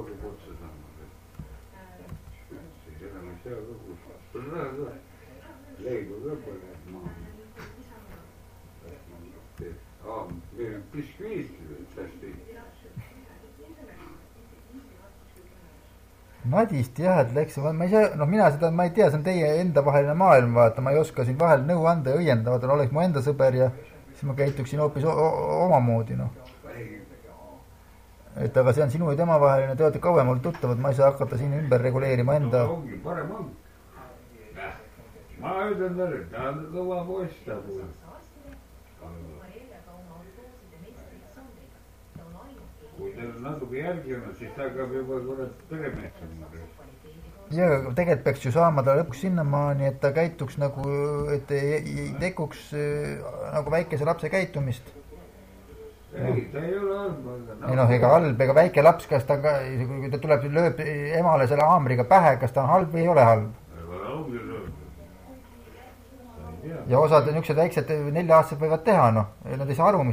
kogu otsa saama. Seda ma ei saa ka kuulda. Sul raha ka. Leibu ka pole maa. Meil on biskviist hästi. Madist jah, et läks, ma ei saa, mina seda, ma ei tea, see on teie enda vaheline maailm, vaata, ma ei oska siin vahel nõu anda ja õienda, vaata, oleks mu enda sõber ja siis ma käituksin hoopis omamoodi, et aga see on sinu ja tema vaheline, te olete kauem olnud tuttavad, ma ei saa hakata siin ümber reguleerima enda. Ongi, parem on. Ma ütlen talle, ta on kõva poiss ta puhul. Kui teil natuke järgi on, siis ta hakkab juba kurat peremehtsama. Ja tegelikult peaks ju saama ta lõpuks sinnamaani, et ta käituks nagu, et ei tekuks nagu väikese lapse käitumist. Ei, ta ei ole halb. Ei ega halb, ega väike laps, kas ta, kui ta tuleb, lööb emale selle haamriga pähe, kas ta on halb või ei ole halb? Ja osad niisugused väiksed 4-aastased võivad teha, nad ei saa aru,